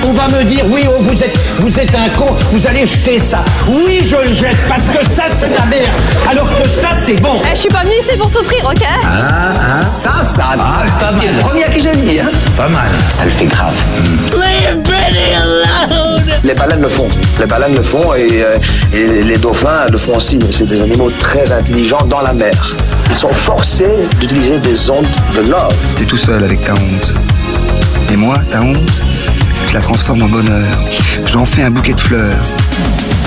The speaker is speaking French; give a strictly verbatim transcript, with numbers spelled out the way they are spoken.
on va me dire, oui, oh, vous êtes, vous êtes un con, vous allez jeter ça. Oui, je le jette, parce que ça, c'est de la merde. Alors que ça, c'est bon. Eh, je suis pas venue ici pour souffrir, ok? Ah, ah. Ça, ça, Ah, pas c'est mal. le premier que j'ai dit, hein. Pas mal. Ça le fait grave. Leave Benny alone! Les baleines le font. Les baleines le font et, euh, et les dauphins le font aussi. C'est des animaux très intelligents dans la mer. Ils sont forcés d'utiliser des ondes de love. T'es tout seul avec ta honte. Et moi, ta honte, je la transforme en bonheur. J'en fais un bouquet de fleurs.